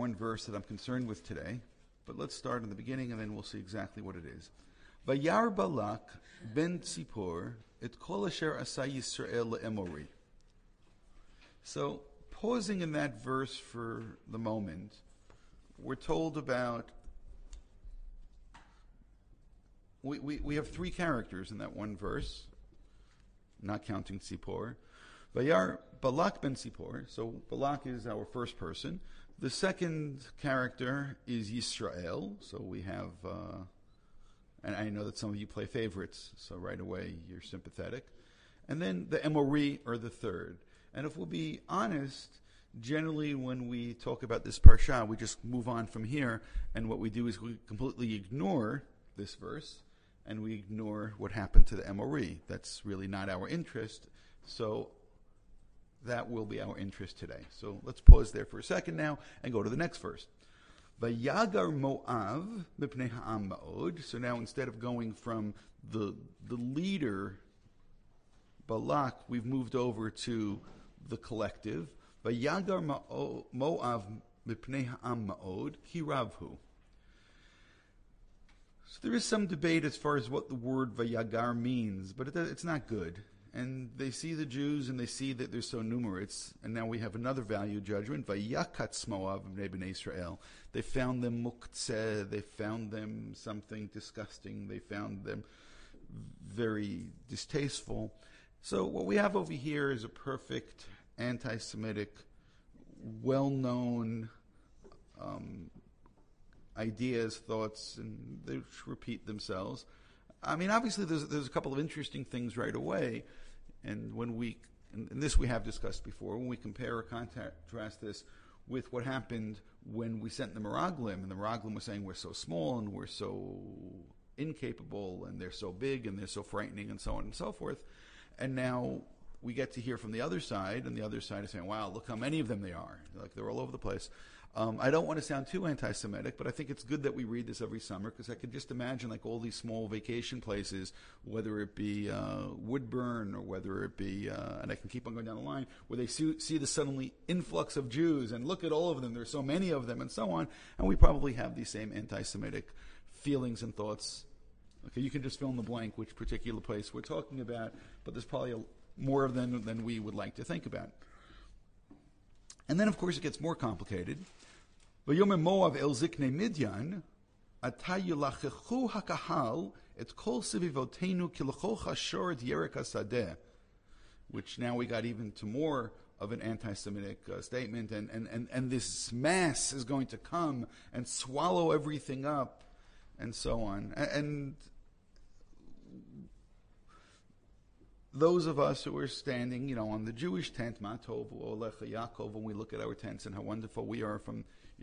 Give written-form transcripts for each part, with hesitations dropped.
one verse that I'm concerned with today, but let's start in the beginning and then we'll see exactly what it is. Vayar Balak ben Tzipor et kol asher asa Yisrael le'emori. So, pausing in that verse for the moment, we're told about, we have three characters in that one verse, not counting Tzipor. Vayar Balak ben Tzipor, so Balak is our first person. The second character is Yisrael, so we have, and I know that some of you play favorites, so right away you're sympathetic. And then the Emori are the third. And if we'll be honest, generally when we talk about this parsha, we just move on from here, and what we do is we completely ignore this verse, and we ignore what happened to the Emori. That's really not our interest, so that will be our interest today. So let's pause there for a second now and go to the next verse. Vayagar Moav mipnei ha'am ma'od. So now instead of going from the leader, Balak, we've moved over to the collective. Vayagar Moav mipnei ha'am ma'od ki ravhu. So there is some debate as far as what the word Vayagar means, but it's not good. And they see the Jews and they see that they're so numerous. And now we have another value judgment. Vayakatz Moav b'nei Israel. They found them muktzeh. They found them something disgusting. They found them very distasteful. So what we have over here is a perfect anti-Semitic, well-known ideas, thoughts, and they repeat themselves. I mean, obviously, there's a couple of interesting things right away, and and this we have discussed before, when we compare or contrast this with what happened when we sent the Meraglim, and the Meraglim were saying we're so small and we're so incapable and they're so big and they're so frightening and so on and so forth, and now we get to hear from the other side, and the other side is saying, wow, look how many of them they are. Like, they're all over the place. I don't want to sound too anti-Semitic, but I think it's good that we read this every summer, because I could just imagine like all these small vacation places, whether it be Woodburn or whether it be, and I can keep on going down the line, where they see the suddenly influx of Jews, and look at all of them, there's so many of them, and so on, and we probably have these same anti-Semitic feelings and thoughts. Okay, you can just fill in the blank which particular place we're talking about, but there's probably more of them than we would like to think about. And then, of course, it gets more complicated. Vayomer Moav el ziknei Midyan, ata yulachechu hakahal et kol sivivotenu kilachoch ashor et yerek hasadeh, which now we got even to more of an anti-Semitic statement, and this mass is going to come and swallow everything up, and so on. And those of us who are standing, on the Jewish tent, Matov Olecha Yaakov, when we look at our tents and how wonderful we are from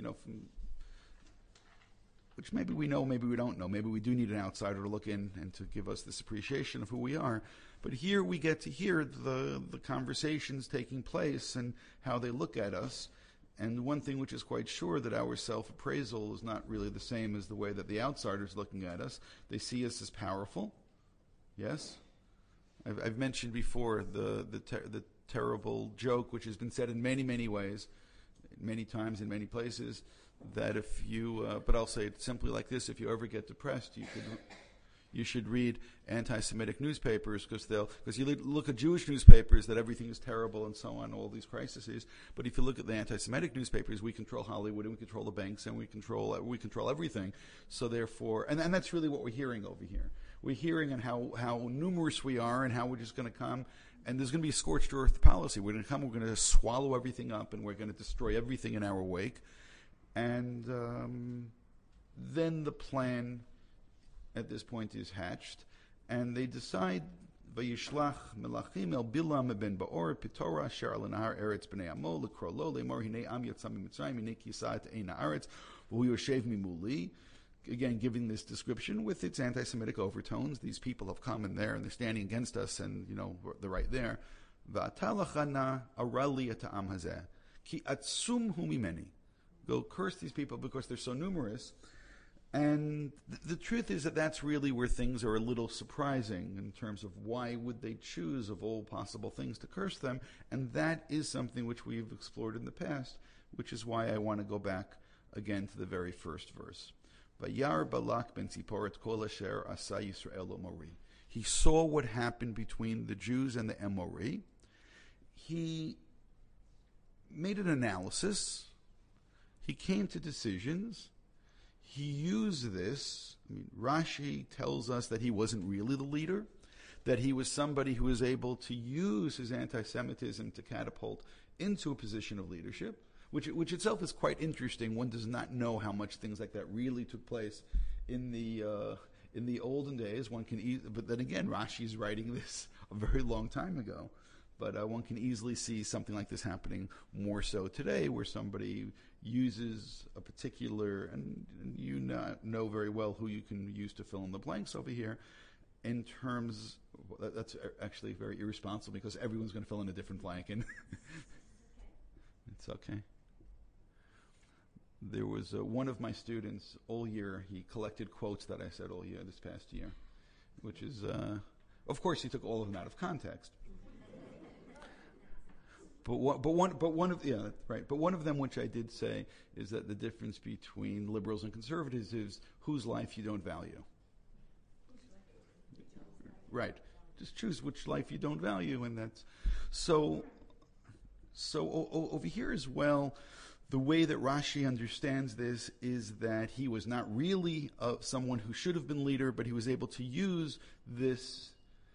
which maybe we know, maybe we don't know. Maybe we do need an outsider to look in and to give us this appreciation of who we are. But here we get to hear the conversations taking place and how they look at us. And one thing which is quite sure, that our self-appraisal is not really the same as the way that the outsider's looking at us. They see us as powerful. Yes? I've mentioned before the terrible joke, which has been said in many, many ways, many times in many places, that if you, but I'll say it simply like this: if you ever get depressed, you should read anti-Semitic newspapers, because you look at Jewish newspapers that everything is terrible and so on, all these crises. But if you look at the anti-Semitic newspapers, we control Hollywood and we control the banks and we control everything. So therefore, and that's really what we're hearing over here. We're hearing on how numerous we are and how we're just going to come, and there's going to be a scorched earth policy. We're going to come, we're going to swallow everything up, and we're going to destroy everything in our wake. And then the plan at this point is hatched, and they decide, Vayishlach melachim el Bilam ben Baor Pitora asher al nahar eretz bnei amo lekro lo lemor hinei am yatzam mitzrayim hinei kisat ein haaretz v'hu yoshev mimuli. Again, giving this description with its anti-Semitic overtones. These people have come in there and they're standing against us, and they're right there. V'atalachana arali eta'am hazeh ki atzum hu mimeni. Go curse these people because they're so numerous. And the truth is that that's really where things are a little surprising in terms of why would they choose of all possible things to curse them. And that is something which we've explored in the past, which is why I want to go back again to the very first verse. Vayar Balak ben Tzipor kol asher asa Yisrael Amori. He saw what happened between the Jews and the Amori. He made an analysis. He came to decisions. He used this. Rashi tells us that he wasn't really the leader, that he was somebody who was able to use his anti-Semitism to catapult into a position of leadership, which itself is quite interesting. One does not know how much things like that really took place in the olden days. But then again, Rashi is writing this a very long time ago. But one can easily see something like this happening more so today, where somebody uses a particular, and you know very well who you can use to fill in the blanks over here, in terms, that's actually very irresponsible because everyone's going to fill in a different blank, and it's okay. There was one of my students all year, he collected quotes that I said all year, this past year, which is, of course, he took all of them out of context. But one of them, which I did say, is that the difference between liberals and conservatives is whose life you don't value. Right. Just choose which life you don't value, and that's so. Over here as well, the way that Rashi understands this is that he was not really someone who should have been leader, but he was able to use this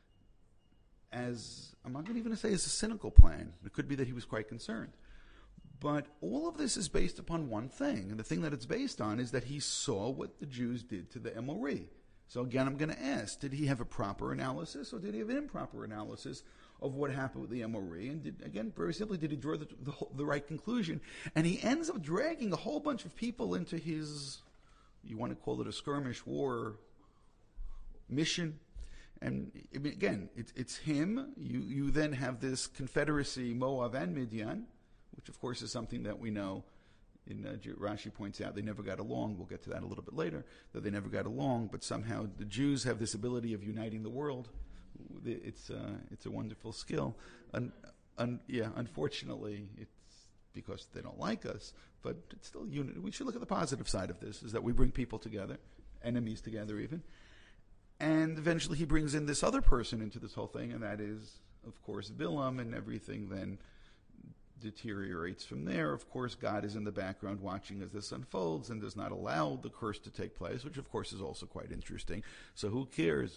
as, I'm not even going to say as a cynical plan. It could be that he was quite concerned. But all of this is based upon one thing. And the thing that it's based on is that he saw what the Jews did to the Amori. So again, I'm going to ask, did he have a proper analysis or did he have an improper analysis of what happened with the Amori? And again, very simply, did he draw the right conclusion? And he ends up dragging a whole bunch of people into his, you want to call it a skirmish war mission. And again, it's him. You then have this confederacy, Moab and Midian, which of course is something that we know. Rashi points out they never got along. We'll get to that a little bit later, that they never got along. But somehow the Jews have this ability of uniting the world. It's a wonderful skill. Unfortunately, it's because they don't like us. But it's still unity. We should look at the positive side of this: is that we bring people together, enemies together, even. And eventually he brings in this other person into this whole thing, and that is, of course, Bilam, and everything then deteriorates from there. Of course, God is in the background watching as this unfolds and does not allow the curse to take place, which of course is also quite interesting. So who cares?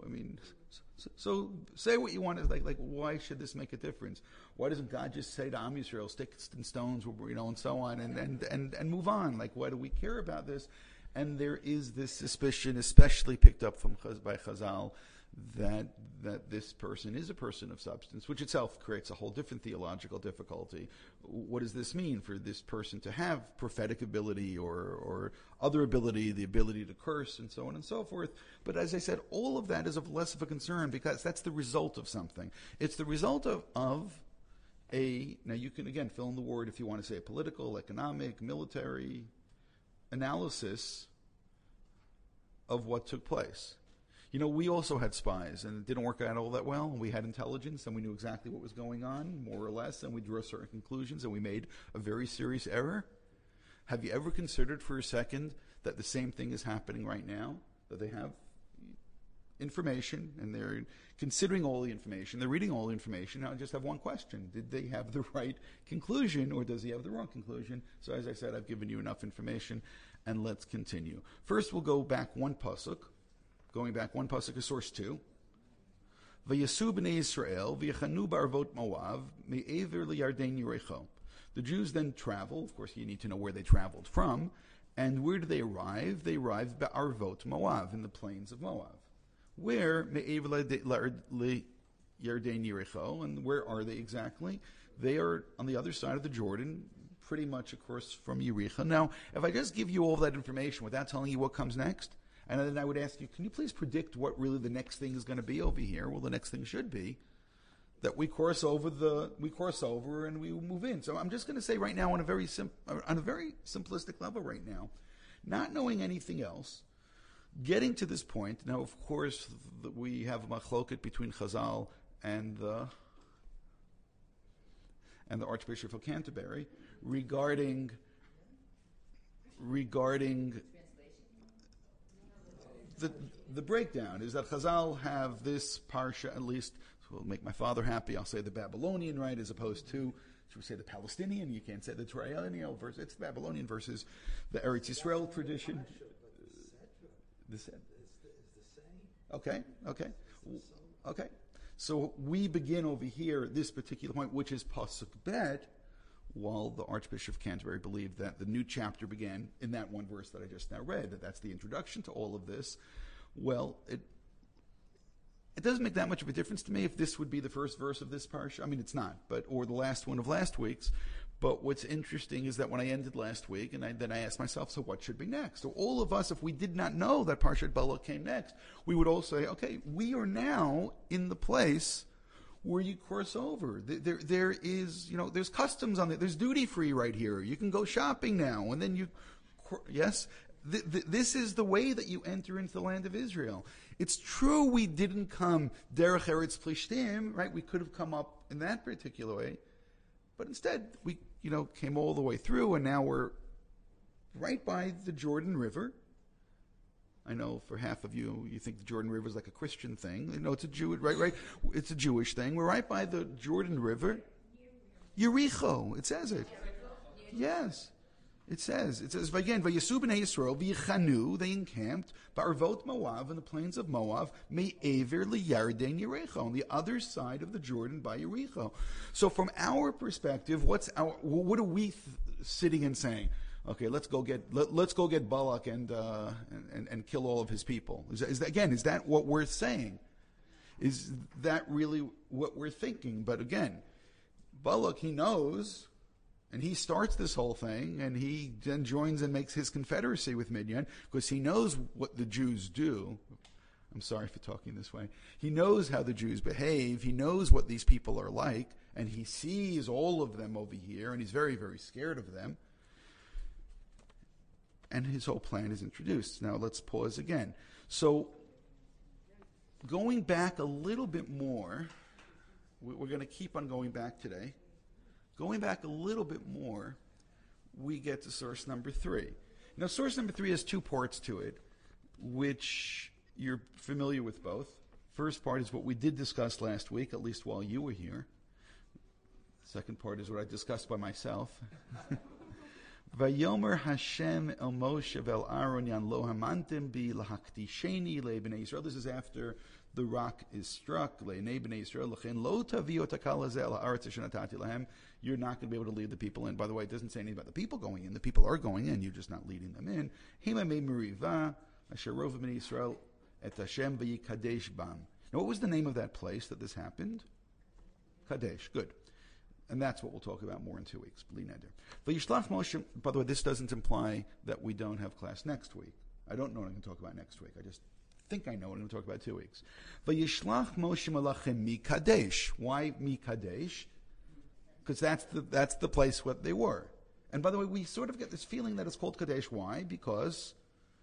So say what you want. Like why should this make a difference? Why doesn't God just say to Am Yisrael, sticks and stones, and so on, and move on? Like, why do we care about this? And there is this suspicion, especially picked up by Chazal, that this person is a person of substance, which itself creates a whole different theological difficulty. What does this mean for this person to have prophetic ability or other ability, the ability to curse, and so on and so forth? But as I said, all of that is of less of a concern because that's the result of something. It's the result of now you can again fill in the word if you want to say a political, economic, military analysis of what took place. We also had spies, and it didn't work out all that well. We had intelligence, and we knew exactly what was going on, more or less, and we drew certain conclusions, and we made a very serious error. Have you ever considered for a second that the same thing is happening right now? That they have information, and they're considering all the information, they're reading all the information. Now I just have one question. Did they have the right conclusion, or does he have the wrong conclusion? So as I said, I've given you enough information, and let's continue. First, we'll go back one pasuk. Going back one pasuk is source 2. Vayasu b'nei Yisrael v'yachanu b'arvot Moav me'ever liyarden Yericho. The Jews then travel. Of course, you need to know where they traveled from. And where do they arrive? They arrive b'arvot Moav, in the plains of Moab. Where me'ever liyarden Yericho, and where are they exactly? They are on the other side of the Jordan, pretty much, of course, from Yericho. Now, if I just give you all that information without telling you what comes next, and then I would ask you, can you please predict what really the next thing is going to be over here? Well, the next thing should be that we cross over and we move in. So I'm just going to say right now on a very simplistic level right now, not knowing anything else, getting to this point. Now, of course, we have a machloket between Chazal and the Archbishop of Canterbury regarding regarding the breakdown is that Chazal have this parsha, at least will make my father happy. I'll say the Babylonian, right, as opposed to, should we say the Palestinian? You can't say the Triennial verse. It's the Babylonian versus the Eretz Yisrael tradition. The same. Okay. So we begin over here at this particular point, which is Pasuk Bet, while the Archbishop of Canterbury believed that the new chapter began in that one verse that I just now read, that's the introduction to all of this. Well, it doesn't make that much of a difference to me if this would be the first verse of this parsha. I mean, it's not, or the last one of last week's. But what's interesting is that when I ended last week, and then I asked myself, so what should be next? So all of us, if we did not know that Parshat Balak came next, we would all say, okay, we are now in the place where you cross over. There is, there's customs on it. There's duty free right here. You can go shopping now, and then yes, this is the way that you enter into the land of Israel. It's true we didn't come derech eretz plishtim, right? We could have come up in that particular way, but instead we, came all the way through, and now we're right by the Jordan River. I know for half of you, you think the Jordan River is like a Christian thing. It's a Jewish, right? It's a Jewish thing. We're right by the Jordan River. Yericho, it says it. Yes. It says again, Vayyasu b'nei Yisrael v'yichanu, they encamped, ba'arvot Moav, in the plains of Moab, me'ever liyarden Yericho, on the other side of the Jordan by Yericho. So from our perspective, what are we sitting and saying? Okay, let's go get Balak and kill all of his people. Is that what we're saying? Is that really what we're thinking? But again, Balak, he knows. And he starts this whole thing, and he then joins and makes his confederacy with Midian, because he knows what the Jews do. I'm sorry for talking this way. He knows how the Jews behave. He knows what these people are like, and he sees all of them over here, and he's very, very scared of them. And his whole plan is introduced. Now let's pause again. So, going back a little bit more, we're going to keep on going back today. Going back a little bit more, we get to source number 3. Now, source number 3 has 2 parts to it, which you're familiar with both. First part is what we did discuss last week, at least while you were here. Second part is what I discussed by myself. Vayomer Hashem el Moshe vel Aaron yan lo hamantim bi lahaktisheni le'bnei Yisrael. This is after the rock is struck. Le'nei bnei Yisrael l'chein lo tavio takal hazeh la'aretz asher natati lahem. You're not going to be able to lead the people in. By the way, it doesn't say anything about the people going in. The people are going in. You're just not leading them in. Hima me meriva asher rov bnei Yisrael et Hashem v'yikadesh bam. Now, what was the name of that place that this happened? Kadesh. Good. And that's what we'll talk about more in 2 weeks. V'yishlach Moshe. By the way, this doesn't imply that we don't have class next week. I don't know what I'm going to talk about next week. I just think I know what I'm going to talk about 2 weeks. V'yishlach Moshe malachim mi Kadesh. Why mi Kadesh? Because that's the place where they were. And by the way, we sort of get this feeling that it's called Kadesh. Why? Because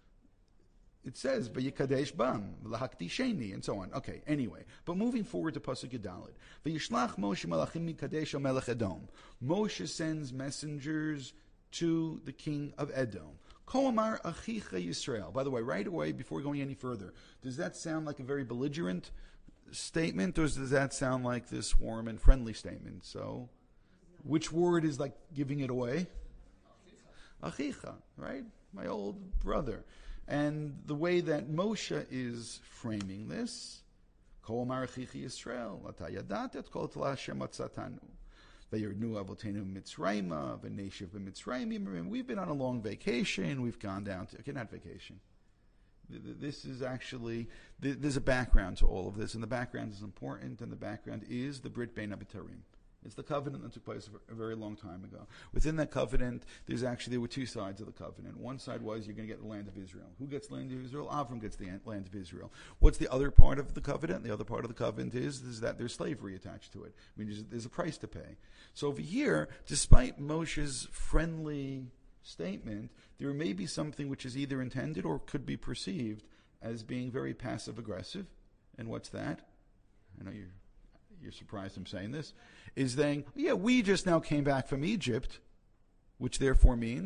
it says V'yikadesh bam, V'lahaktisheni, and so on. Okay, anyway. But moving forward to Pasuk Yudalid. V'yishlach Moshe malachim mi Kadesh al melech Edom. Moshe sends messengers to the king of Edom. Ko amar achicha Yisrael. By the way, right away, before going any further, does that sound like a very belligerent statement, or does that sound like this warm and friendly statement? So, which word is like giving it away? Achicha, right? My old brother. And the way that Moshe is framing this, Ko amar achicha Yisrael, ata yadat et kol tla Hashem atzatanu. Vayirnu avotenu Mitzrayma, v'neshiv b'Mitzrayim. We've been on a long vacation. We've gone down to, okay, not vacation. This is actually, there's a background to all of this, and the background is important, and the background is the Brit Bein HaBetarim. It's the covenant that took place a very long time ago. Within that covenant, there were 2 sides of the covenant. One side was you're going to get the land of Israel. Who gets the land of Israel? Avram gets the land of Israel. What's the other part of the covenant? The other part of the covenant is that there's slavery attached to it. I mean, there's a price to pay. So over here, despite Moshe's friendly statement, there may be something which is either intended or could be perceived as being very passive-aggressive. And what's that? I know you're surprised I'm saying this, is saying, yeah, we just now came back from Egypt, which therefore means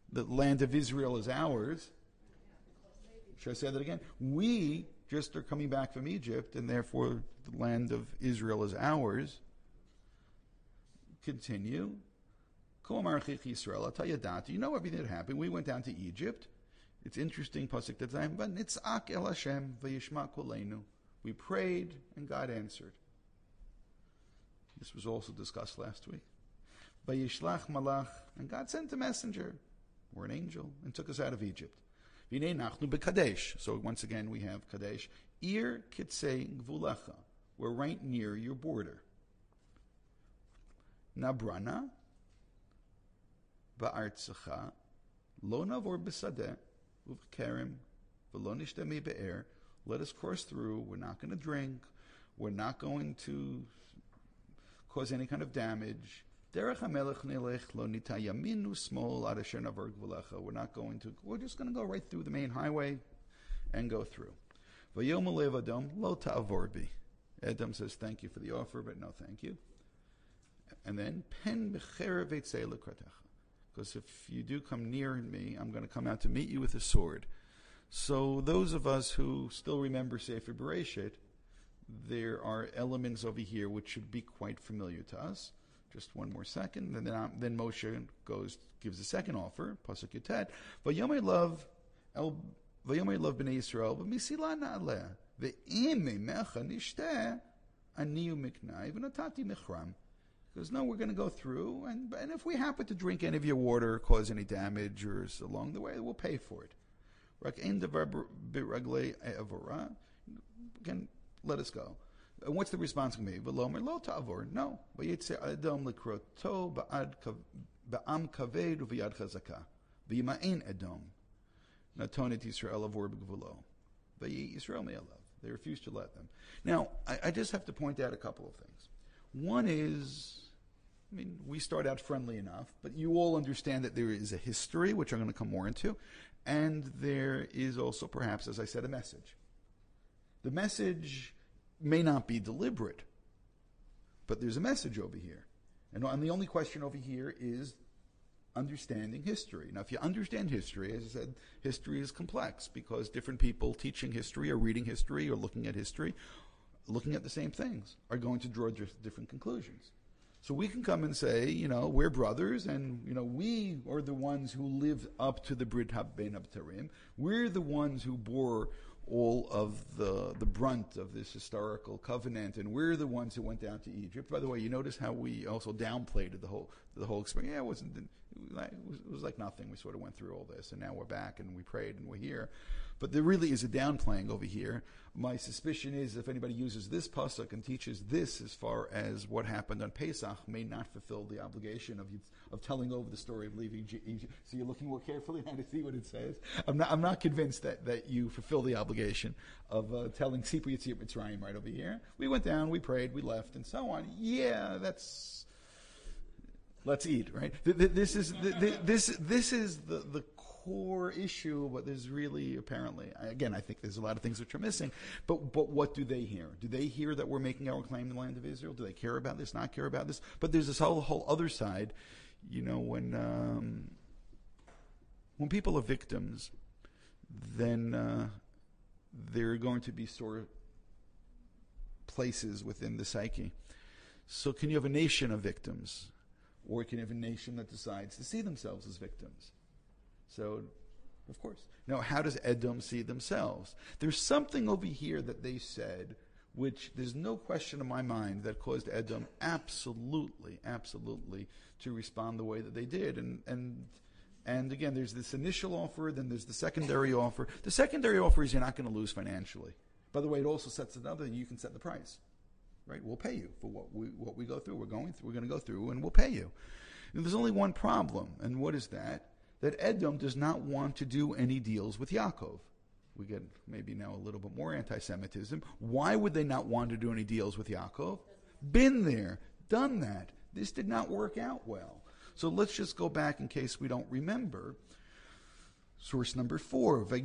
The land of Israel is ours. Should I say that again? We just are coming back from Egypt, and therefore the land of Israel is ours. Continue. You know everything that happened. We went down to Egypt. It's interesting, pasuk Tetzayim, but nitzak el Hashem v'yishma kolenu. We prayed, and God answered. This was also discussed last week. Vayishlach malach, and God sent a messenger, or an angel, and took us out of Egypt. V'nei nachnu b'kadesh. So once again we have Kadesh. Ir kitzei gvulecha. We're right near your border. Nabrana ba'artzecha lo navor b'sadeh uv'kerem v'lo nishteh be'er. Let us cross through. We're not going to drink. We're not going to cause any kind of damage. Derech hamelech nelech lo nita yaminu smol ad asher navar gvulecha. We're just going to go right through the main highway and go through. Vayom alev Adam lo ta'avor bi. Adam says, thank you for the offer, but no thank you. And then, pen b'cherev eitzei l'kratecha. Because if you do come near me, I'm going to come out to meet you with a sword. So those of us who still remember Sefer Bereshit, there are elements over here which should be quite familiar to us. Just one more second, and then Moshe gives the second offer, pasuk Yutet. Vayomei love b'nei Yisrael v'misila na'aleh ve'im mecha nishteh aniu miknai v'natati michram. Because no, we're going to go through, and if we happen to drink any of your water, or cause any damage, or along the way, we'll pay for it. Again, let us go. And what's the response going to be? No. They refused to let them. Now, I just have to point out a couple of things. One is, we start out friendly enough, but you all understand that there is a history, which I'm going to come more into, and there is also, perhaps, as I said, a message. The message may not be deliberate, but there's a message over here. And the only question over here is understanding history. Now, if you understand history, as I said, history is complex because different people teaching history or reading history or looking at history, looking at the same things, are going to draw different conclusions. So we can come and say, we're brothers, and, we are the ones who lived up to the Brit HaBein Abtarim. We're the ones who bore all of the brunt of this historical covenant, and we're the ones who went down to Egypt. By the way, you notice how we also downplayed the whole experience. Yeah, it was like nothing. We sort of went through all this, and now we're back, and we prayed, and we're here. But there really is a downplaying over here. My suspicion is if anybody uses this pasuk and teaches this as far as what happened on Pesach, may not fulfill the obligation of telling over the story of leaving Egypt. So you're looking more carefully now to see what it says. I'm not convinced that you fulfill the obligation of telling Sipur Yitzir Mitzrayim right over here. We went down, we prayed, we left, and so on. Yeah, let's eat, right? This is the core issue, but there's really, apparently, again, I think there's a lot of things which are missing, but what do they hear? Do they hear that we're making our claim in the land of Israel? Do they care about this, not care about this? But there's this whole other side, when people are victims, then there are going to be sore places within the psyche. So can you have a nation of victims? Or can you have a nation that decides to see themselves as victims? So, of course. Now, how does Edom see themselves? There's something over here that they said, which there's no question in my mind that caused Edom absolutely to respond the way that they did. And again, there's this initial offer, then there's the secondary offer. The secondary offer is you're not going to lose financially. By the way, it also sets another, you can set the price. Right? We'll pay you for what we go through. We're going to go through, and we'll pay you. And there's only one problem, and what is that? That Edom does not want to do any deals with Yaakov. We get maybe now a little bit more anti-Semitism. Why would they not want to do any deals with Yaakov? Been there, done that. This did not work out well. So let's just go back in case we don't remember. Source number 4. A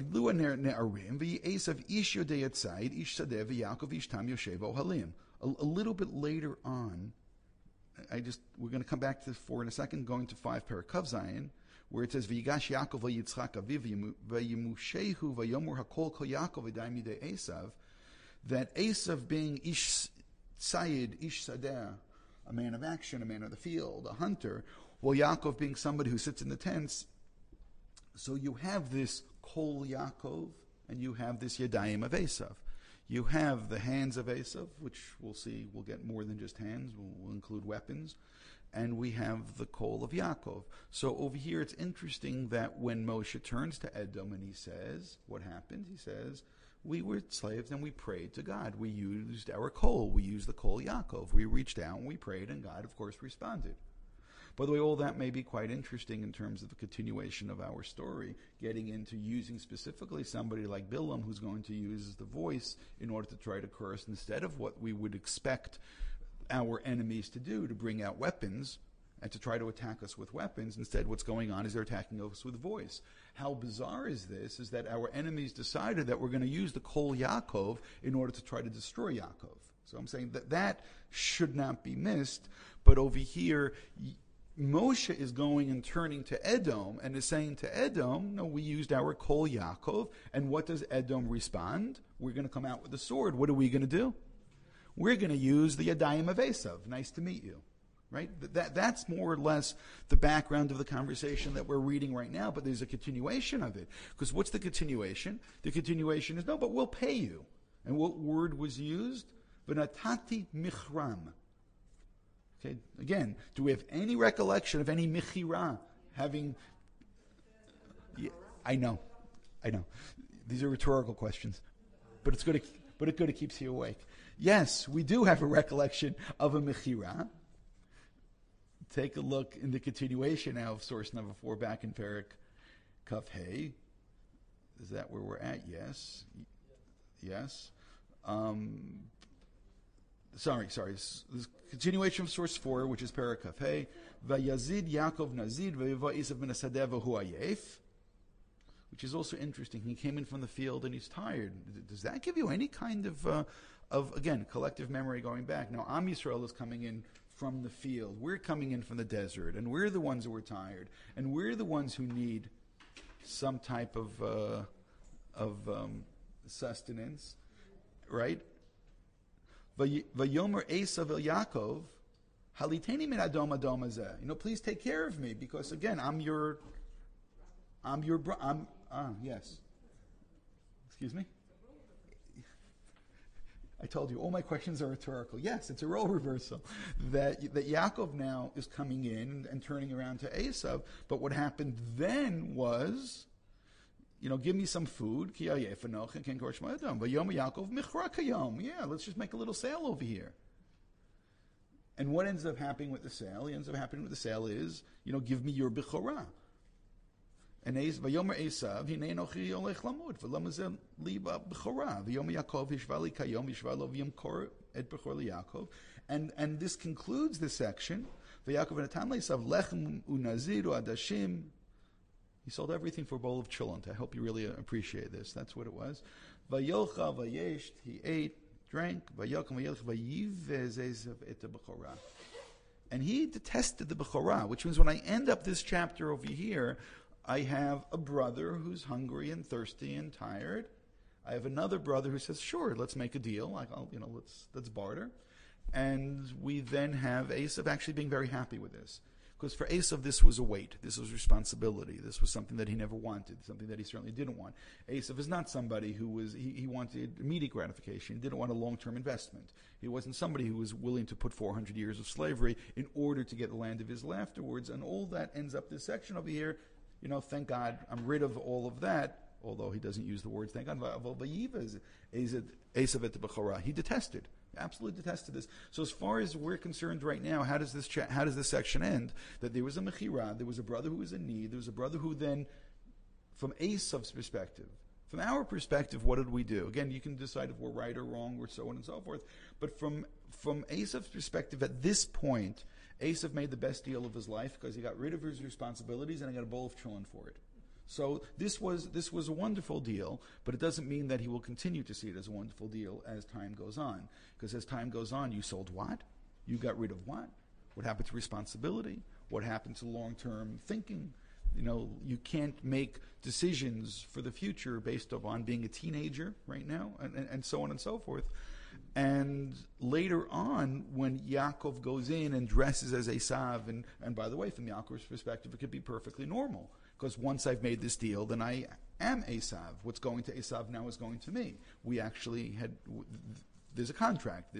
little bit later on, we're going to come back to 4 in a second, going to 5 Perek Kaf Zayin, where it says, V'yigash Yaakov v'yitzchak aviv v'yimushehu v'yomur hakol kol Yaakov v'dai midei Esav, that Esav being ish sayid, ish sadeh, a man of action, a man of the field, a hunter, while Yaakov being somebody who sits in the tents. So you have this kol Yaakov, and you have this Yadayim of Esav. You have the hands of Esav, which we'll see, we'll get more than just hands, we'll include weapons. And we have the kol of Yaakov. So over here it's interesting that when Moshe turns to Edom and he says, what happened? He says, we were slaves and we prayed to God. We used our kol. We used the kol Yaakov. We reached out and we prayed, and God, of course, responded. By the way, all that may be quite interesting in terms of the continuation of our story, getting into using specifically somebody like Bilam, who's going to use the voice in order to try to curse instead of what we would expect our enemies to do, to bring out weapons and to try to attack us with weapons. Instead, what's going on is they're attacking us with voice. How bizarre is this, is that our enemies decided that we're going to use the kol Yaakov in order to try to destroy Yaakov. So I'm saying that should not be missed. But over here, Moshe is going and turning to Edom and is saying to Edom, no, we used our kol Yaakov. And what does Edom respond? We're going to come out with a sword. What are we going to do? We're going to use the Yadayim of Esav. Nice to meet you. Right? That's more or less the background of the conversation that we're reading right now, but there's a continuation of it. Because what's the continuation? The continuation is, no, but we'll pay you. And what word was used? V'natati michram. Okay, again, do we have any recollection of any michira having... Yeah, I know. These are rhetorical questions. But it's good it keeps you awake. Yes, we do have a recollection of a michira. Take a look in the continuation now of source number 4 back in Perek Kaf Hey. Is that where we're at? Yes. Sorry. This continuation of source 4, which is Perek Kaf Hey. Vayazid Yaakov Nazid v'yiva Esav ben Asadeh v'hu ayef. Which is also interesting. He came in from the field and he's tired. Does that give you any kind of again, collective memory going back? Now, Am Yisrael is coming in from the field. We're coming in from the desert, and we're the ones who are tired, and we're the ones who need some type of sustenance, right? Vayomer Esav el Yaakov, haliteni min adom adom hazeh. Please take care of me, because again, yes. Excuse me? I told you, all my questions are rhetorical. Yes, it's a role reversal. That Yaakov now is coming in and turning around to Esav, but what happened then was, give me some food. Yeah, let's just make a little sale over here. And what ends up happening with the sale? Is, give me your Bechorah. And Vayomer Esav, Hinei Nochi Olech Lamud, V'lama Zeh Liba B'chorah, Vayomer Yaakov Yishvali Kayom, Yishvalo V'yamkor Et B'chor LeYaakov. And this concludes this section. Vayaakov Natan Le'esav Lechem Unazir U'adashim. He sold everything for a bowl of cholent. I hope you really appreciate this. That's what it was. Vayolcha Vayesht, he ate, drank, Vayokom Vayelch Vayivez Esav Et B'chorah. And he detested the B'chorah, which means when I end up this chapter over here, I have a brother who's hungry and thirsty and tired. I have another brother who says, "Sure, let's make a deal. Let's barter." And we then have Esav actually being very happy with this, because for Esav this was a weight, this was responsibility, this was something that he never wanted, something that he certainly didn't want. Esav is not somebody who was he wanted immediate gratification. He didn't want a long-term investment. He wasn't somebody who was willing to put 400 years of slavery in order to get the land of Israel afterwards. And all that ends up this section over here. Thank God I'm rid of all of that, although he doesn't use the words thank God. He detested, absolutely detested this. So as far as we're concerned right now, how does this section end? That there was a mechira, there was a brother who was in need, there was a brother who then, from Esav's perspective, from our perspective, what did we do? Again, you can decide if we're right or wrong or so on and so forth. But from Esav's perspective, at this point, Esav made the best deal of his life because he got rid of his responsibilities and he got a bowl of cholent for it. So this was a wonderful deal, but it doesn't mean that he will continue to see it as a wonderful deal as time goes on. Because as time goes on, you sold what? You got rid of what? What happened to responsibility? What happened to long-term thinking? You can't make decisions for the future based upon being a teenager right now, and so on and so forth. And later on, when Yaakov goes in and dresses as Esav, and by the way, from Yaakov's perspective, it could be perfectly normal, because once I've made this deal, then I am Esav. What's going to Esav now is going to me. We actually there's a contract.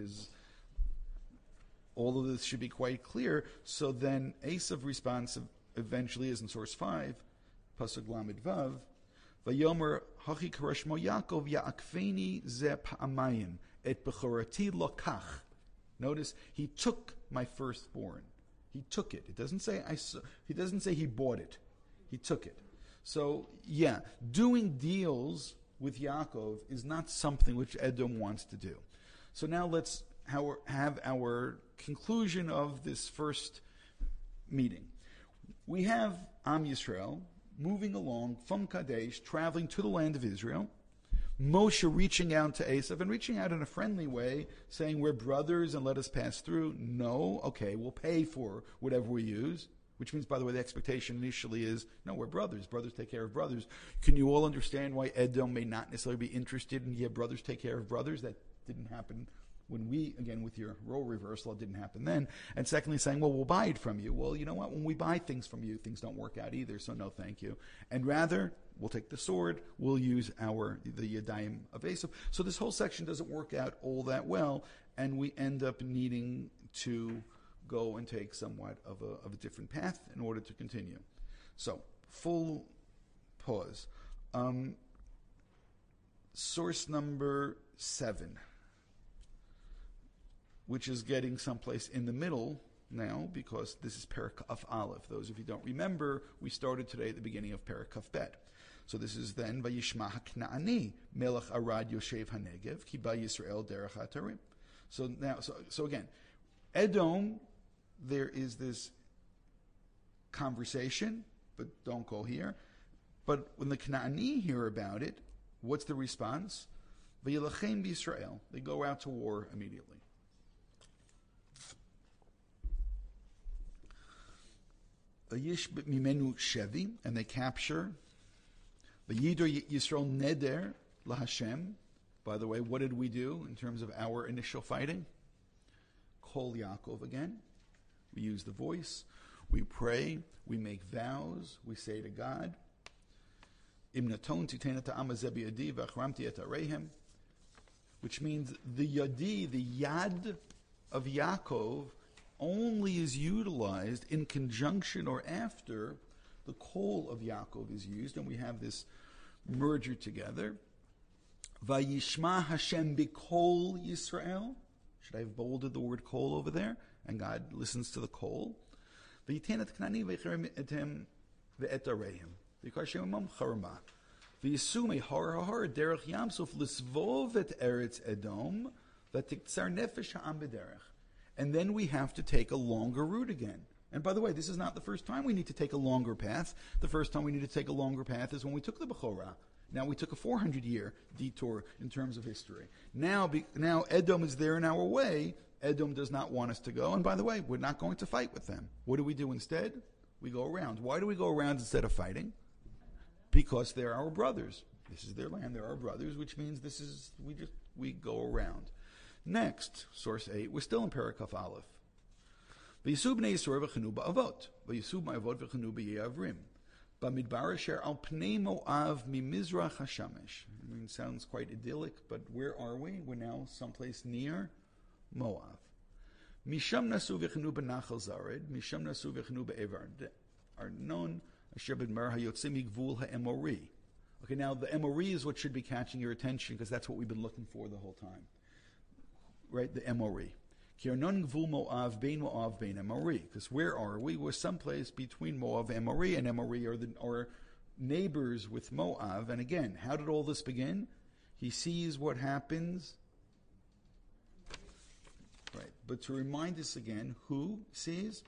All of this should be quite clear. So then Esav responds eventually is in source 5, Pasuk Lamed Vav, Vayomer hachi karashmo Yaakov ya'akfeni ze pa'amayim et bechorati lokach. Notice, he took my firstborn. He took it. It doesn't say he doesn't say he bought it. He took it. So, doing deals with Yaakov is not something which Edom wants to do. So now let's have our conclusion of this first meeting. We have Am Yisrael moving along from Kadesh, traveling to the land of Israel. Moshe reaching out to Esav, and reaching out in a friendly way, saying, we're brothers and let us pass through. No, okay, we'll pay for whatever we use. Which means, by the way, the expectation initially is, no, we're brothers. Brothers take care of brothers. Can you all understand why Edom may not necessarily be interested in, brothers take care of brothers? That didn't happen when we, again, with your role reversal, it didn't happen then. And secondly, saying, well, we'll buy it from you. Well, you know what? When we buy things from you, things don't work out either, so no thank you. And rather, we'll take the sword, we'll use the Yadayim of Esav. So this whole section doesn't work out all that well, and we end up needing to go and take somewhat of a different path in order to continue. So, full pause. Source number 7, which is getting someplace in the middle now, because this is Perek Kaf Aleph. Those of you who don't remember, we started today at the beginning of Perek Kaf Bet. So this is then Vayishma HaKna'ani Melech Arad Yoshev HaNegev Ki Ba Yisrael Derech HaTarim. So now, so again, Edom, there is this conversation, but don't go here. But when the Kna'ani hear about it, what's the response? V'yilachem b'Yisrael. They go out to war immediately. V'yish mimenu shevi, and they capture. V'yidor Yisrael neder laHashem. By the way, what did we do in terms of our initial fighting? Kol Yaakov again. We use the voice, we pray, we make vows, we say to God, which means the yadi, the yad of Yaakov, only is utilized in conjunction or after the kol of Yaakov is used, and we have this merger together. Vayishma Hashem b'kol Yisrael. Should I have bolded the word kol over there? And God listens to the kol. V'yitenet knani v'cherem ve'etarehim. V'yikar shemam charma. V'yisum har derech yamsuf lisvov et eretz Edom v'tiktsar nefesh ha'am b'derech. And then we have to take a longer route again. And by the way, this is not the first time we need to take a longer path. The first time we need to take a longer path is when we took the Bechorah. Now we took a 400-year detour in terms of history. Now Edom is there in our way. Edom does not want us to go. And by the way, we're not going to fight with them. What do we do instead? We go around. Why do we go around instead of fighting? Because they're our brothers. This is their land. They're our brothers, which means we go around. Next, source 8. We're still in Perek Kaf Aleph. V'yisub b'nei Yisrael v'chenu ba'avot. V'yisub b'avot v'chenu b'ye'avrim. B'midbar asher al pnei Moav mimizrach hashamesh. I mean, it sounds quite idyllic, but where are we? We're now someplace near Moav. Misham nasu v'chenu b'nachal zared. Misham nasu v'chenu b'evar Arnon asher b'dmar hayotzim yigvul ha'emori. Okay, now the Emori is what should be catching your attention, because that's what we've been looking for the whole time. Right, the Emori. Because where are we? We're someplace between Moab and Emori, and Emori are neighbors with Moab. And again, how did all this begin? He sees what happens. Right, but to remind us again, who sees?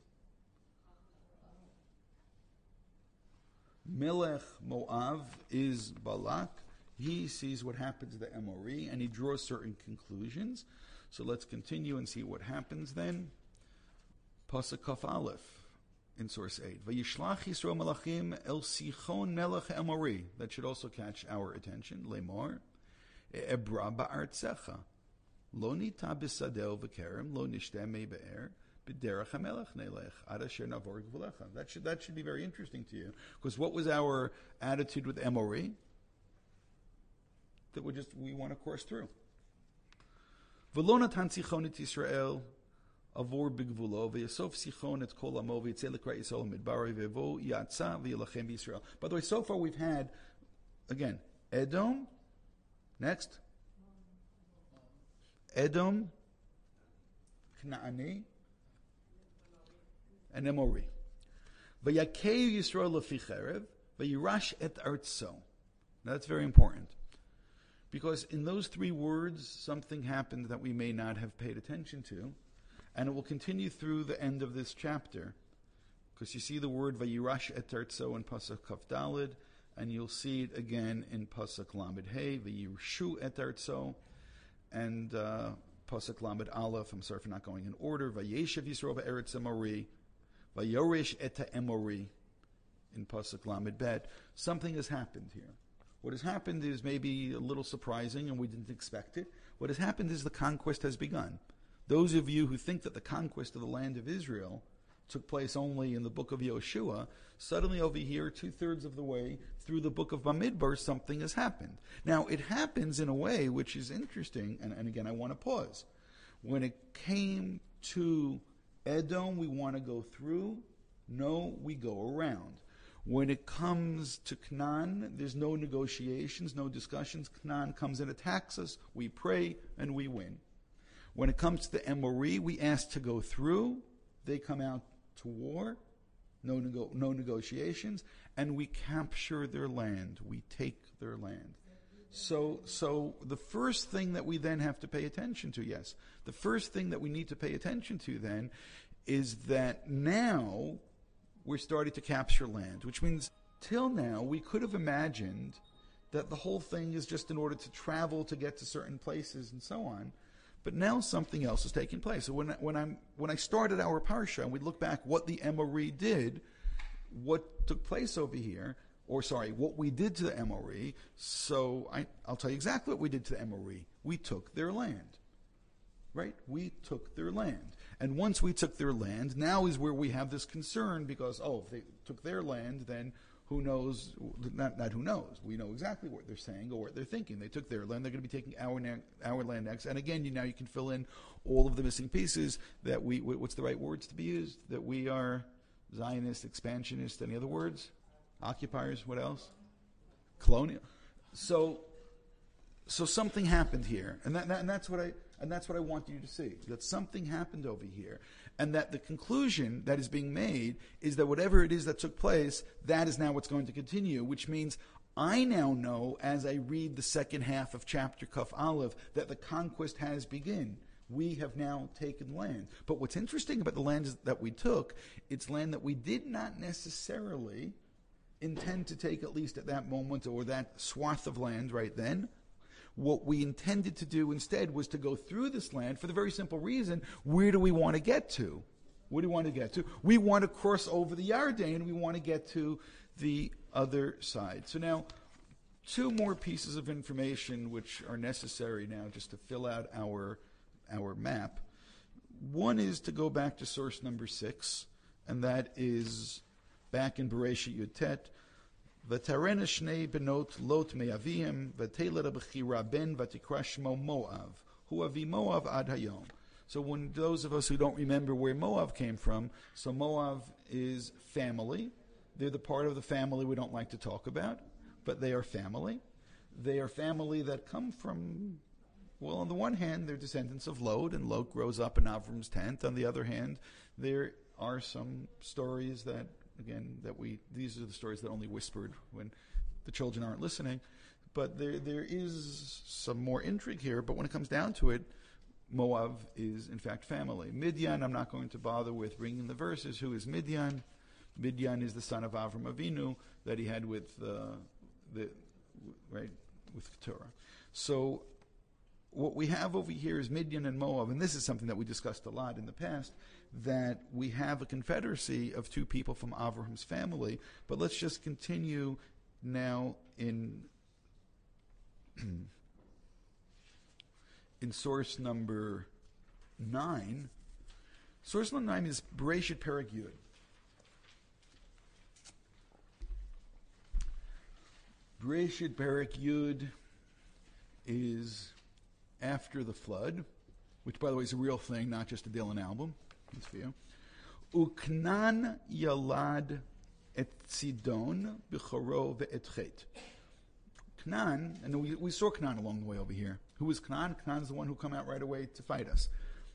Melech Moab is Balak. He sees what happens to the Emori, and he draws certain conclusions. So let's continue and see what happens then. Pasuk Kaf Aleph. in source 8. Vayishlach Yisrael Malachim El Sichon Melech Emori. That should also catch our attention. Lemor. Ebra Ba'artzecha. Lo nita b'sadeo v'kerem. Lo nishtem me be'er. B'derech HaMelech nelech. Ad asher navor gvulecha. That should be very interesting to you. Because what was our attitude with Emori? That we want to course through. V'lo natan Sichon et Yisrael. Avor bigvulo v'yasof sichon et kol amo v'yitzei l'kra Yisrael midbari v'yevo yatsa v'yilachem b'Yisrael. By the way, so far we've had, again, Edom, next, Edom, Knaani, and Emori. V'yakeu Yisrael lefi cherev v'yirash et artso. Now that's very important. Because in those three words, something happened that we may not have paid attention to. And it will continue through the end of this chapter, because you see the word Vayirash et Artso in Pasuk Kaf Daled, and you'll see it again in Pasuk Lamed Hey, Vayirshu et Artso, and Pasuk Lamed Aleph. I'm sorry for not going in order. Vayeshev Yisrael be'eretz Emori, Vayorish et Emori in Pasuk Lamed Bet. Something has happened here. What has happened is maybe a little surprising, and we didn't expect it. What has happened is the conquest has begun. Those of you who think that the conquest of the land of Israel took place only in the book of Yoshua, suddenly over here, 2/3 of the way through the book of Bamidbar, something has happened. Now, it happens in a way which is interesting, and again, I want to pause. When it came to Edom, we want to go through. No, we go around. When it comes to Canaan, there's no negotiations, no discussions. Canaan comes and attacks us. We pray, and we win. When it comes to the Emori, we ask to go through. They come out to war. No negotiations. And we capture their land. We take their land. So the first thing that we then have to pay attention to, the first thing that we need to pay attention to then is that now we're starting to capture land, which means till now we could have imagined that the whole thing is just in order to travel to get to certain places and so on. But now something else is taking place. So when I started our parsha and we look back what the Emori did, what took place over here, what we did to the Emori. So I'll tell you exactly what we did to the Emori. We took their land, right? We took their land, and once we took their land, now is where we have this concern because if they took their land, then who knows? Not who knows. We know exactly what they're saying or what they're thinking. They took their land. They're going to be taking our land next. And again, now you can fill in all of the missing pieces that what's the right words to be used? That we are Zionist, expansionist. Any other words? Occupiers. What else? Colonial. So something happened here, and that's what I want you to see. That something happened over here. And that the conclusion that is being made is that whatever it is that took place, that is now what's going to continue, which means I now know, as I read the second half of chapter Kaf Aleph, that the conquest has begun. We have now taken land. But what's interesting about the land that we took, it's land that we did not necessarily intend to take, at least at that moment, or that swath of land right then. What we intended to do instead was to go through this land for the very simple reason, where do we want to get to? What do we want to get to? We want to cross over the Yarden. We want to get to the other side. So now, two more pieces of information which are necessary now just to fill out our map. One is to go back to source number 6, and that is back in Bereshit Yutet. V'tarena shnei benot lot me'avim v'telera b'chira ben v'tikra shmo Moav hu avi Moav ad hayom. So when those of us who don't remember where Moav came from, so Moav is family. They're the part of the family we don't like to talk about, but they are family. They are family that come from, well, on the one hand, they're descendants of Lot, and Lot grows up in Avram's tent. On the other hand, there are some stories that, again, these are the stories that only whispered when the children aren't listening. But there is some more intrigue here. But when it comes down to it, Moav is, in fact, family. Midian, I'm not going to bother with bringing the verses. Who is Midian? Midian is the son of Avram Avinu that he had with with Keturah. So what we have over here is Midian and Moab, and this is something that we discussed a lot in the past, that we have a confederacy of two people from Avraham's family. But let's just continue now in source number 9. Source number 9 is Bereshit Perek Yud. Bereshit Perek Yud is after the flood, which, by the way, is a real thing, not just a Dylan album. That's for you. Uknan yalad et Sidon b'choro ve'et Chet. Canaan, and we saw Canaan along the way over here. Who was Canaan? Canaan is the one who come out right away to fight us.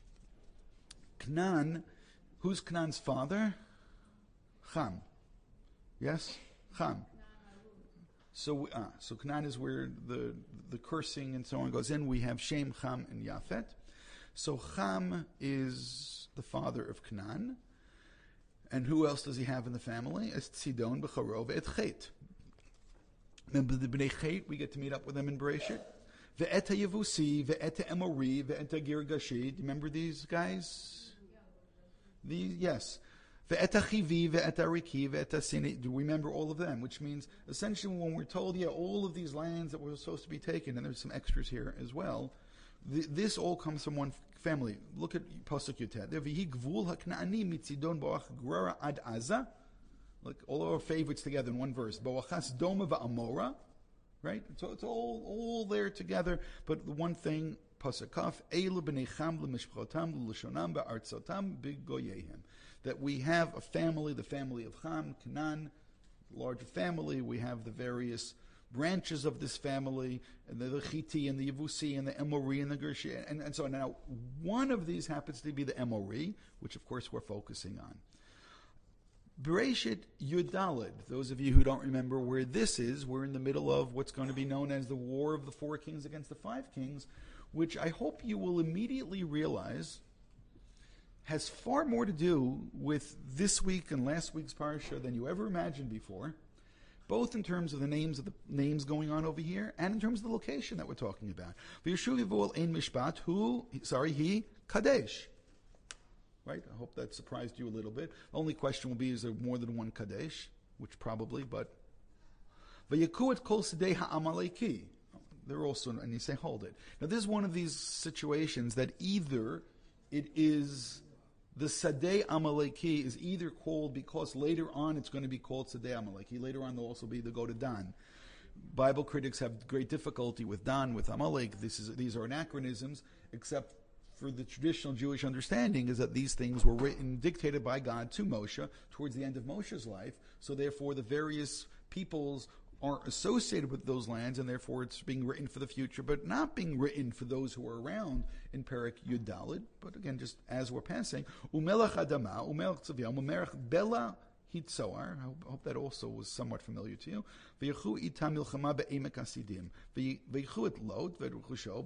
Canaan, who's Canaan's father? Ham. Yes? Ham. So Canaan is where the cursing and so on goes in. We have Shem, Ham, and Yafet. So Ham is the father of Canaan. And who else does he have in the family? Es Sidon, B'charo, ve'et Chet. Remember the Bnei Chet, we get to meet up with them in Bereshit. Ve'et HaYevusi, ve'et HaEmori, ve'et HaGirgashi. Do you remember these guys? Yes. Ve'et HaChivi, ve'et HaRiki, ve'et HaSini. Do we remember all of them? Which means, essentially, when we're told, all of these lands that were supposed to be taken, and there's some extras here as well, this all comes from one family. Look at Pasuk Yutet. Ve'hi gvul ha'kna'ani mitzidon bo'ach grara ad Aza. Look, all our favorites together in one verse. Bo'achas doma va'amora. Right? So it's all there together. But the one thing, Pasuk Kaf, Eilu b'nei Cham l'mishpachotam l'lashonam ba'artzotam b'goyehem. That we have a family, the family of Ham, Canaan, larger family. We have the various branches of this family, and the Chiti and the Yevusi and the Emori and the Gershi, and so on. Now, one of these happens to be the Emori, which of course we're focusing on. Bereshit Yudalid, those of you who don't remember where this is, we're in the middle of what's going to be known as the War of the Four Kings against the Five Kings, which I hope you will immediately realize has far more to do with this week and last week's parsha than you ever imagined before, both in terms of the names going on over here and in terms of the location that we're talking about. V'yeshuv yivol ein mishpat he kadesh. Right? I hope that surprised you a little bit. The only question will be, is there more than one kadesh? Which probably, but v'yaku et kol sedei ha'amaleki. They're also, and you say, hold it. Now this is one of these situations that either it is the Sadeh Amaleki is either called, because later on it's going to be called Sadeh Amaleki. Later on there'll also be the go to Dan. Bible critics have great difficulty with Dan, with Amalek. These are anachronisms, except for the traditional Jewish understanding is that these things were written, dictated by God to Moshe towards the end of Moshe's life. So therefore the various peoples are associated with those lands, and therefore it's being written for the future, but not being written for those who are around in Perek Yud Daled. But again, just as we're passing, Umelach Adama, Umelach Tzaviyam, Umerach Bela Hitzoar. I hope that also was somewhat familiar to you. V'yechu itam milchama be'emek hasidim. V'yechu et Lot v'ruchusho